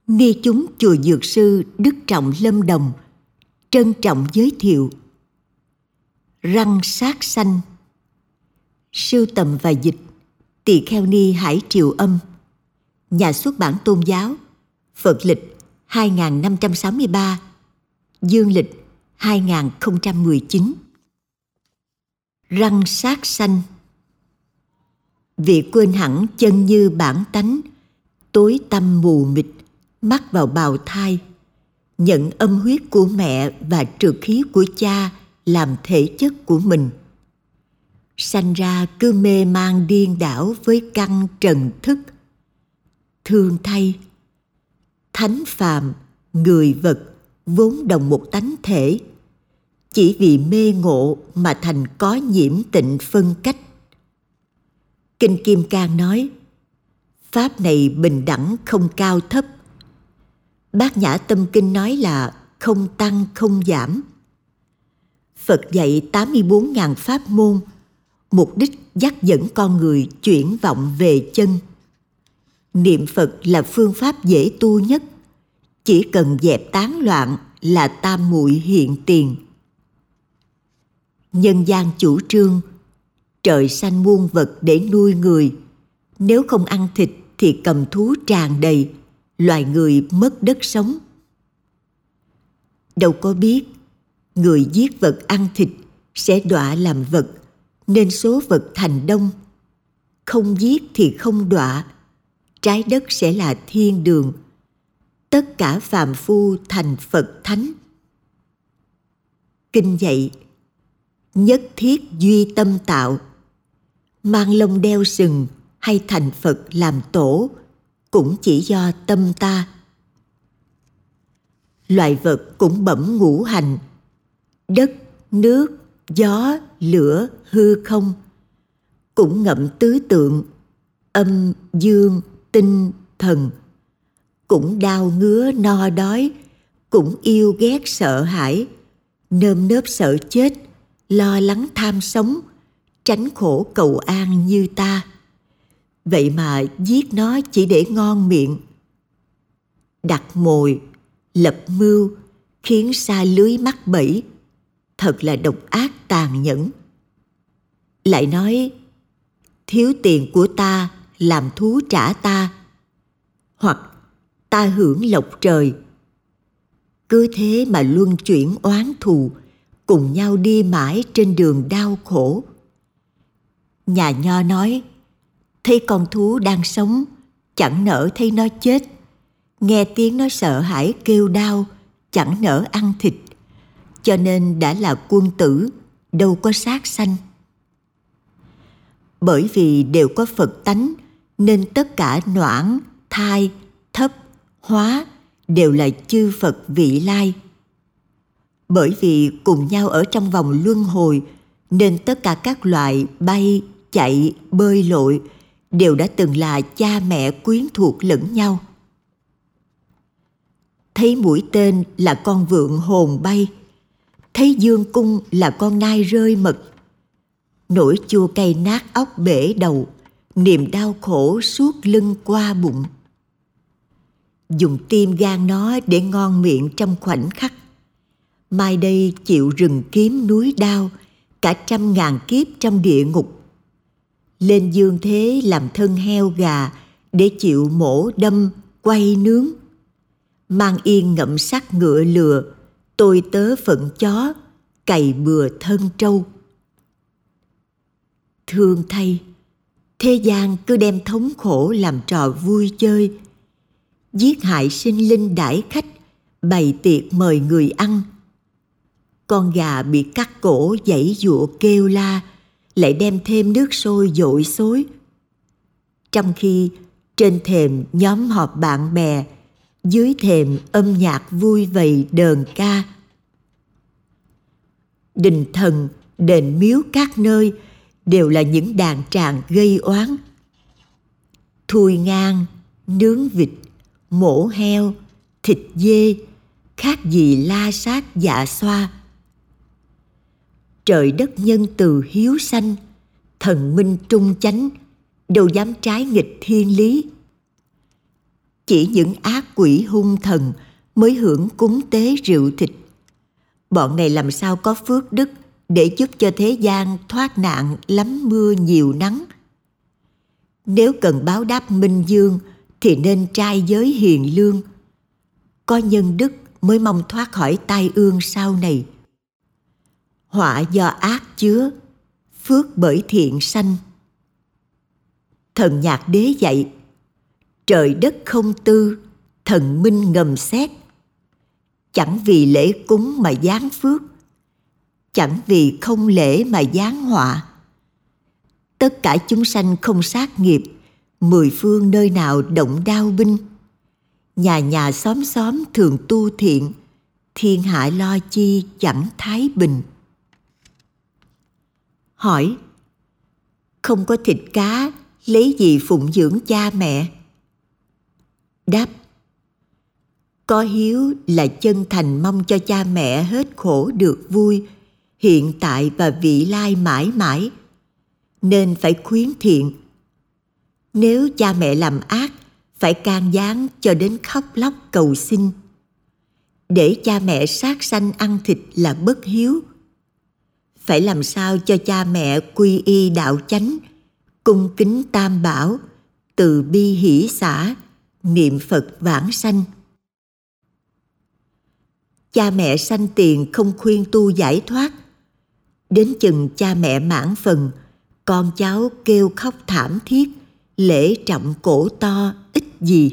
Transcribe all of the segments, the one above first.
Ni chúng chùa Dược Sư Đức Trọng Lâm Đồng trân trọng giới thiệu Răng sát sanh. Sưu tầm và dịch Tỳ Kheo Ni Hải Triều Âm. Nhà xuất bản Tôn giáo, Phật lịch 2563, Dương lịch 2019. Răng sát sanh. Vì quên hẳn chân như bản tánh, tối tăm mù mịt, mắc vào bào thai, nhận âm huyết của mẹ và trượt khí của cha làm thể chất của mình. Sanh ra cứ mê man điên đảo với căn trần thức. Thương thay, thánh phàm, người vật vốn đồng một tánh thể, chỉ vì mê ngộ mà thành có nhiễm tịnh phân cách. Kinh Kim Cang nói, pháp này bình đẳng không cao thấp. Bát Nhã Tâm Kinh nói là không tăng không giảm. Phật dạy 84.000 pháp môn, mục đích dắt dẫn con người chuyển vọng về chân. Niệm Phật là phương pháp dễ tu nhất, chỉ cần dẹp tán loạn là tam muội hiện tiền. Nhân gian chủ trương, trời sanh muôn vật để nuôi người, nếu không ăn thịt thì cầm thú tràn đầy, loài người mất đất sống. Đâu có biết, người giết vật ăn thịt sẽ đọa làm vật, nên số vật thành đông. Không giết thì không đọa, trái đất sẽ là thiên đường. Tất cả phàm phu thành Phật thánh. Kinh dạy, nhất thiết duy tâm tạo. Mang lông đeo sừng hay thành Phật làm tổ, cũng chỉ do tâm ta. Loài vật cũng bẩm ngũ hành, đất, nước, gió, lửa, hư không, cũng ngậm tứ tượng, âm, dương, tinh, thần, cũng đau ngứa no đói, cũng yêu ghét sợ hãi, nơm nớp sợ chết, lo lắng tham sống, tránh khổ cầu an như ta. Vậy mà giết nó chỉ để ngon miệng. Đặt mồi, lập mưu, khiến sa lưới mắc bẫy, thật là độc ác tàn nhẫn. Lại nói, thiếu tiền của ta làm thú trả ta, hoặc ta hưởng lộc trời. Cứ thế mà luân chuyển oán thù, cùng nhau đi mãi trên đường đau khổ. Nhà Nho nói, thấy con thú đang sống, chẳng nỡ thấy nó chết. Nghe tiếng nó sợ hãi kêu đau, chẳng nỡ ăn thịt. Cho nên đã là quân tử, đâu có sát sanh. Bởi vì đều có Phật tánh, nên tất cả noãn, thai, thấp, hóa đều là chư Phật vị lai. Bởi vì cùng nhau ở trong vòng luân hồi, nên tất cả các loại bay, chạy, bơi lội đều đã từng là cha mẹ quyến thuộc lẫn nhau. Thấy mũi tên là con vượn hồn bay, thấy dương cung là con nai rơi mật. Nỗi chua cay nát óc bể đầu, niềm đau khổ suốt lưng qua bụng. Dùng tim gan nó để ngon miệng trong khoảnh khắc. Mai đây chịu rừng kiếm núi đao, cả 100.000 kiếp trong địa ngục. Lên dương thế làm thân heo gà, để chịu mổ đâm, quay nướng. Mang yên ngậm sắc ngựa lừa, tôi tớ phận chó, cày bừa thân trâu. Thương thay, thế gian cứ đem thống khổ làm trò vui chơi. Giết hại sinh linh đãi khách, bày tiệc mời người ăn. Con gà bị cắt cổ giãy giụa kêu la, lại đem thêm nước sôi dội xối. Trong khi trên thềm nhóm họp bạn bè, dưới thềm âm nhạc vui vầy đờn ca. Đình thần, đền miếu các nơi đều là những đàn tràng gây oán. Thui ngang, nướng vịt, mổ heo, thịt dê, khác gì la sát dạ xoa. Trời đất nhân từ hiếu sanh, thần minh trung chánh, đâu dám trái nghịch thiên lý. Chỉ những ác quỷ hung thần mới hưởng cúng tế rượu thịt. Bọn này làm sao có phước đức để giúp cho thế gian thoát nạn lắm mưa nhiều nắng. Nếu cần báo đáp minh dương thì nên trai giới hiền lương. Có nhân đức mới mong thoát khỏi tai ương sau này. Họa do ác chứa, phước bởi thiện sanh. Thần Nhạc Đế dạy: trời đất không tư, thần minh ngầm xét. Chẳng vì lễ cúng mà giáng phước, chẳng vì không lễ mà giáng họa. Tất cả chúng sanh không sát nghiệp, mười phương nơi nào động đao binh. Nhà nhà xóm xóm thường tu thiện, thiên hạ lo chi chẳng thái bình. Hỏi: không có thịt cá, lấy gì phụng dưỡng cha mẹ? Đáp: có hiếu là chân thành mong cho cha mẹ hết khổ được vui, hiện tại và vị lai mãi mãi, nên phải khuyến thiện. Nếu cha mẹ làm ác, phải can gián cho đến khóc lóc cầu xin. Để cha mẹ sát sanh ăn thịt là bất hiếu. Phải làm sao cho cha mẹ quy y đạo chánh, cung kính tam bảo, từ bi hỷ xả, niệm Phật vãng sanh. Cha mẹ sanh tiền không khuyên tu giải thoát. Đến chừng cha mẹ mãn phần, con cháu kêu khóc thảm thiết, lễ trọng cổ to ích gì.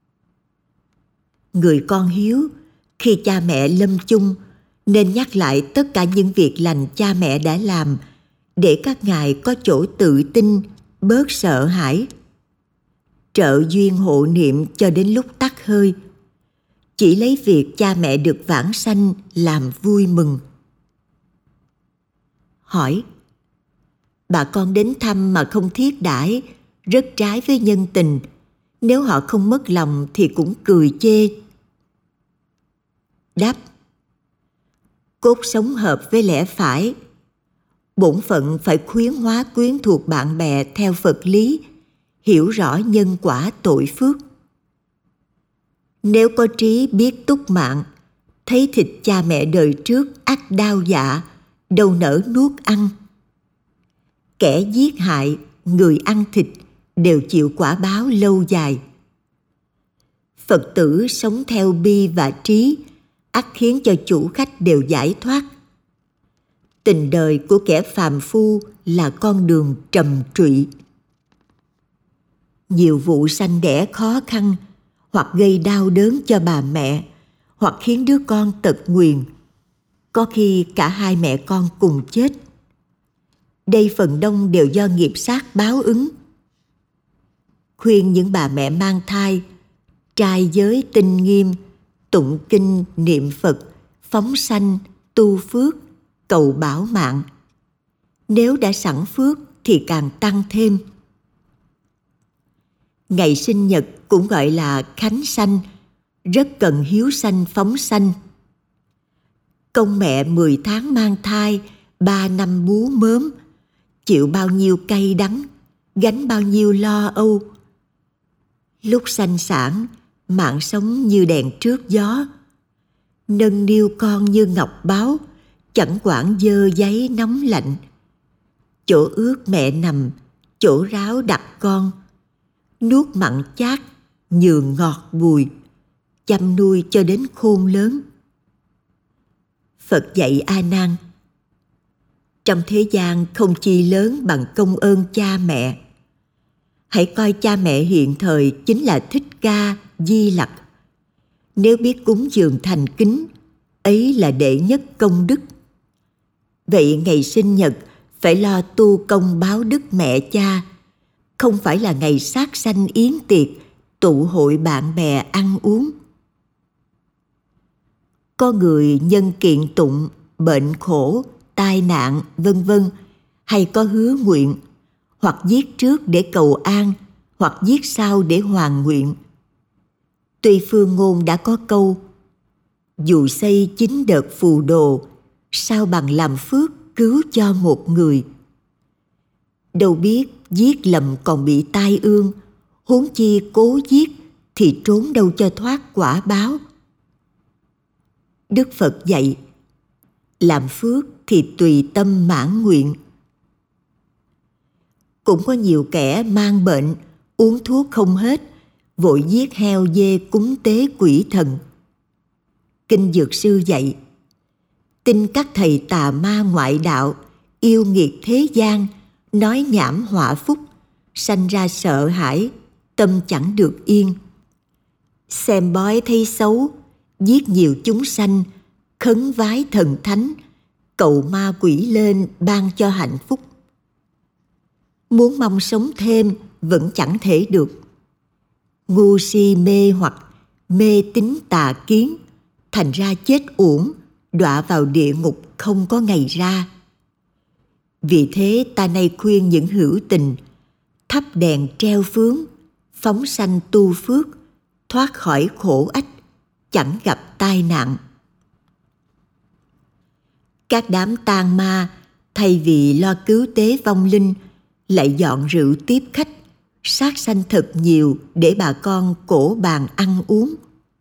Người con hiếu, khi cha mẹ lâm chung, nên nhắc lại tất cả những việc lành cha mẹ đã làm, để các ngài có chỗ tự tin, bớt sợ hãi. Trợ duyên hộ niệm cho đến lúc tắt hơi. Chỉ lấy việc cha mẹ được vãng sanh làm vui mừng. Hỏi: bà con đến thăm mà không thiết đãi, rất trái với nhân tình. Nếu họ không mất lòng thì cũng cười chê. Đáp: cốt sống hợp với lẽ phải. Bổn phận phải khuyến hóa quyến thuộc bạn bè theo Phật lý, hiểu rõ nhân quả tội phước. Nếu có trí biết túc mạng, thấy thịt cha mẹ đời trước ắt đau dạ, đâu nỡ nuốt ăn. Kẻ giết hại, người ăn thịt đều chịu quả báo lâu dài. Phật tử sống theo bi và trí, ắt khiến cho chủ khách đều giải thoát. Tình đời của kẻ phàm phu là con đường trầm trụy. Nhiều vụ sanh đẻ khó khăn, hoặc gây đau đớn cho bà mẹ, hoặc khiến đứa con tật nguyền. Có khi cả hai mẹ con cùng chết. Đây phần đông đều do nghiệp sát báo ứng. Khuyên những bà mẹ mang thai, trai giới tinh nghiêm, tụng kinh niệm Phật, phóng sanh, tu phước, cầu bảo mạng. Nếu đã sẵn phước thì càng tăng thêm. Ngày sinh nhật cũng gọi là khánh sanh, rất cần hiếu sanh phóng sanh. Công mẹ 10 tháng mang thai, 3 năm bú mớm, chịu bao nhiêu cay đắng, gánh bao nhiêu lo âu. Lúc sanh sản, mạng sống như đèn trước gió. Nâng niu con như ngọc báu, chẳng quản dơ giấy nóng lạnh. Chỗ ướt mẹ nằm, chỗ ráo đặt con. Nuốt mặn chát, nhường ngọt bùi, chăm nuôi cho đến khôn lớn. Phật dạy A Nan: trong thế gian không chi lớn bằng công ơn cha mẹ. Hãy coi cha mẹ hiện thời chính là Thích Ca, Di Lặc. Nếu biết cúng dường thành kính, ấy là đệ nhất công đức. Vậy ngày sinh nhật phải lo tu công báo đức mẹ cha, không phải là ngày sát sanh yến tiệc, tụ hội bạn bè ăn uống. Có người nhân kiện tụng, bệnh khổ, tai nạn, vân vân, hay có hứa nguyện, hoặc giết trước để cầu an, hoặc giết sau để hoàn nguyện. Tuy phương ngôn đã có câu: dù xây 9 đợt phù đồ, sao bằng làm phước cứu cho một người. Đâu biết giết lầm còn bị tai ương, huống chi cố giết thì trốn đâu cho thoát quả báo. Đức Phật dạy, làm phước thì tùy tâm mãn nguyện. Cũng có nhiều kẻ mang bệnh, uống thuốc không hết, vội giết heo dê cúng tế quỷ thần. Kinh Dược Sư dạy, tin các thầy tà ma ngoại đạo, yêu nghiệt thế gian, nói nhảm họa phúc, sanh ra sợ hãi, tâm chẳng được yên. Xem bói thấy xấu, giết nhiều chúng sanh, khấn vái thần thánh, cầu ma quỷ lên ban cho hạnh phúc. Muốn mong sống thêm vẫn chẳng thể được. Ngu si mê hoặc mê tín tà kiến, thành ra chết uổng, đọa vào địa ngục không có ngày ra. Vì thế ta nay khuyên những hữu tình, thắp đèn treo phướng, phóng sanh tu phước, thoát khỏi khổ ách, chẳng gặp tai nạn. Các đám tang ma thay vì lo cứu tế vong linh, lại dọn rượu tiếp khách, sát sanh thật nhiều để bà con cổ bàn ăn uống.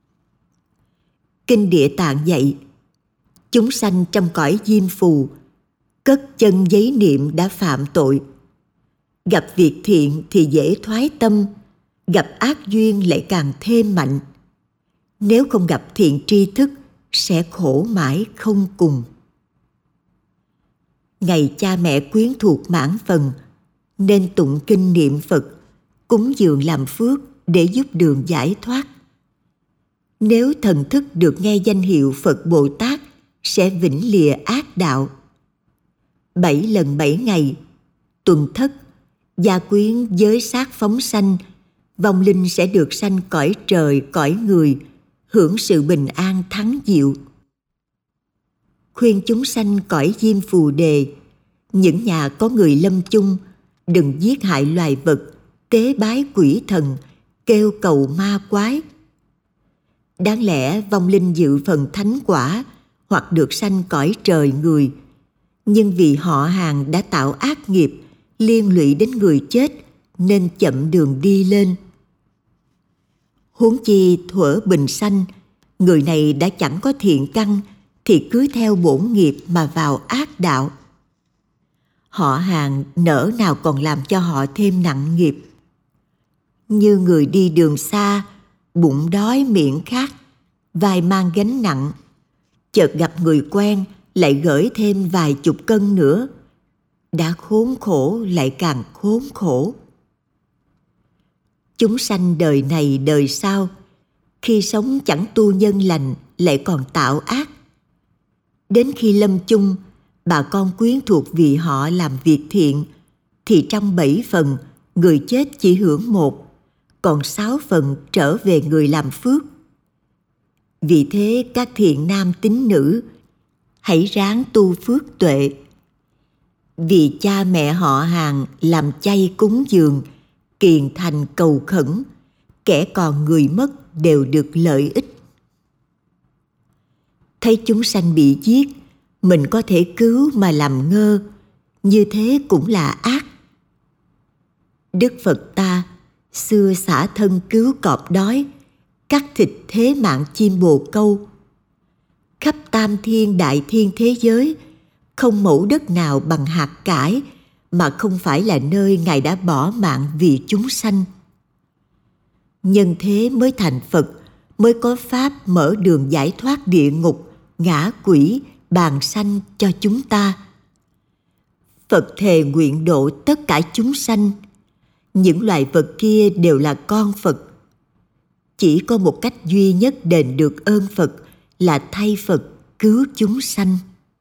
Kinh Địa Tạng dạy, chúng sanh trong cõi diêm phù, cất chân giấy niệm đã phạm tội. Gặp việc thiện thì dễ thoái tâm, gặp ác duyên lại càng thêm mạnh. Nếu không gặp thiện tri thức, sẽ khổ mãi không cùng. Ngày cha mẹ quyến thuộc mãn phần, nên tụng kinh niệm Phật, cúng dường làm phước để giúp đường giải thoát. Nếu thần thức được nghe danh hiệu Phật Bồ Tát, sẽ vĩnh lìa ác đạo. 7 lần 7 ngày, tuần thất, gia quyến giới sát phóng sanh, vong linh sẽ được sanh cõi trời cõi người, hưởng sự bình an thắng diệu. Khuyên chúng sanh cõi diêm phù đề, những nhà có người lâm chung, đừng giết hại loài vật, tế bái quỷ thần, kêu cầu ma quái. Đáng lẽ vong linh dự phần thánh quả hoặc được sanh cõi trời người, nhưng vì họ hàng đã tạo ác nghiệp liên lụy đến người chết nên chậm đường đi lên. Huống chi thuở bình sanh, người này đã chẳng có thiện căn thì cứ theo bổn nghiệp mà vào ác đạo. Họ hàng nỡ nào còn làm cho họ thêm nặng nghiệp. Như người đi đường xa, bụng đói miệng khát, vai mang gánh nặng, chợt gặp người quen lại gởi thêm vài chục cân nữa, đã khốn khổ lại càng khốn khổ. Chúng sanh đời này đời sau, khi sống chẳng tu nhân lành lại còn tạo ác. Đến khi lâm chung, bà con quyến thuộc vì họ làm việc thiện, thì trong 7 phần, người chết chỉ hưởng 1, còn 6 phần trở về người làm phước. Vì thế các thiện nam tín nữ, hãy ráng tu phước tuệ. Vì cha mẹ họ hàng làm chay cúng dường, kiền thành cầu khẩn, kẻ còn người mất đều được lợi ích. Thấy chúng sanh bị giết, mình có thể cứu mà làm ngơ, như thế cũng là ác. Đức Phật ta xưa xả thân cứu cọp đói, cắt thịt thế mạng chim bồ câu. Khắp tam thiên đại thiên thế giới, không mẫu đất nào bằng hạt cải mà không phải là nơi Ngài đã bỏ mạng vì chúng sanh. Nhân thế mới thành Phật, mới có pháp mở đường giải thoát địa ngục, ngã quỷ, bàn sanh cho chúng ta. Phật thề nguyện độ tất cả chúng sanh. Những loài vật kia đều là con Phật. Chỉ có một cách duy nhất đền được ơn Phật là thay Phật cứu chúng sanh.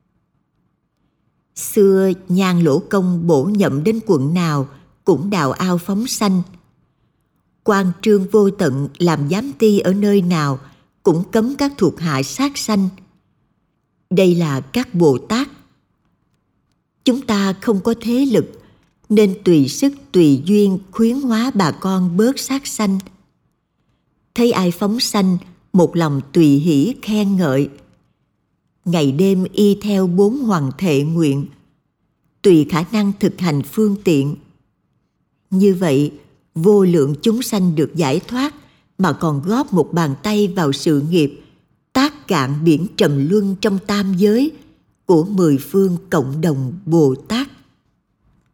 Xưa Nhan Lỗ Công bổ nhậm đến quận nào cũng đào ao phóng sanh. Quan Trương Vô Tận làm giám ty ở nơi nào cũng cấm các thuộc hạ sát sanh. Đây là các Bồ Tát. Chúng ta không có thế lực nên tùy sức tùy duyên khuyến hóa bà con bớt sát sanh. Thấy ai phóng sanh, một lòng tùy hỷ khen ngợi. Ngày đêm y theo 4 hoằng thệ nguyện, tùy khả năng thực hành phương tiện. Như vậy, vô lượng chúng sanh được giải thoát mà còn góp một bàn tay vào sự nghiệp tác cạn biển trầm luân trong tam giới của 10 phương cộng đồng Bồ Tát.